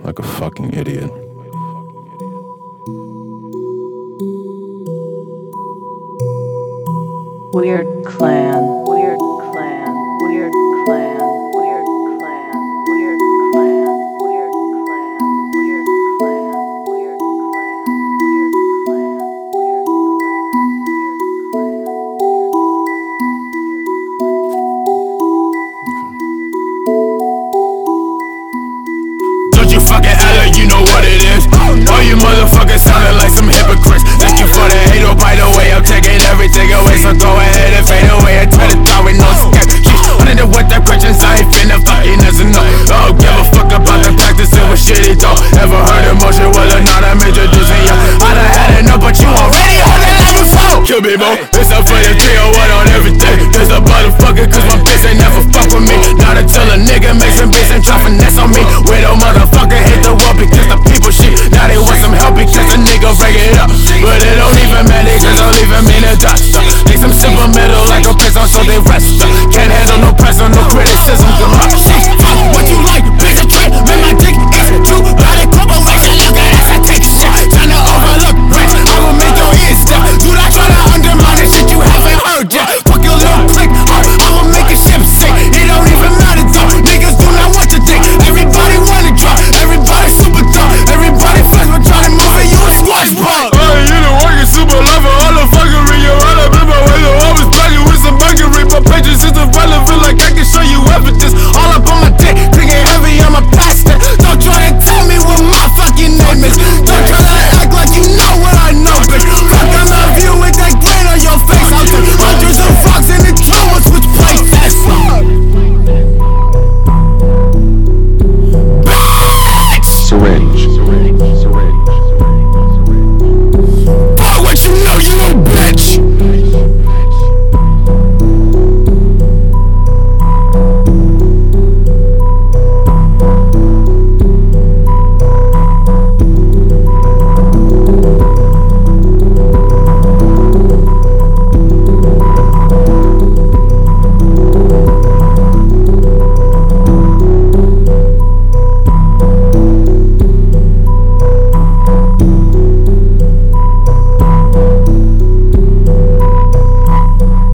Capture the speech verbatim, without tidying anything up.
like a fucking idiot. Weird Clan, Weird Clan, Weird Clan, Weird Clan, Weird Clan, Weird Clan, Weird Clan, Weird Clan, Weird Clan, Weird Clan, Don't you fucking act like you know what it is. All you motherfuckers sounding like some hypocrites. Thank you for the hate, oh by the way, I'm taking everything away. So go ahead and fade away and try to talk with no sketch. Running with the questions, I ain't finna fucking doesn't know. I don't give a fuck about the practicing with shit it don't. Ever heard emotion, whether or not I'm introducing you. I done had enough, but you already heard that line before. Kill me, bro, it's up for the three oh one on everything. There's a motherfucker, cause my bitch ain't never fuck with me. Not until a nigga makes some bitch and try finesse on me. Widow motherfucker hate the world because the people shit. Now they want some help because the nigga break it up. But it don't even matter cause I'll leave him in the dust. Make some simple metal like a prison so they rest. Can't handle no pressure, no criticism. Fuck what you like, bitch, a trick. Man, my dick is true. By the corporation, look at us, I take shit. Trying to overlook rich, I will make your ears stop. Do not try to undermine the shit you haven't heard yet. Fuck your little click, I will make your ship sick. It don't even matter though, niggas do not want your dick. Everybody wanna drop, everybody super tough. Everybody flex, but try to move it, you a squash bug.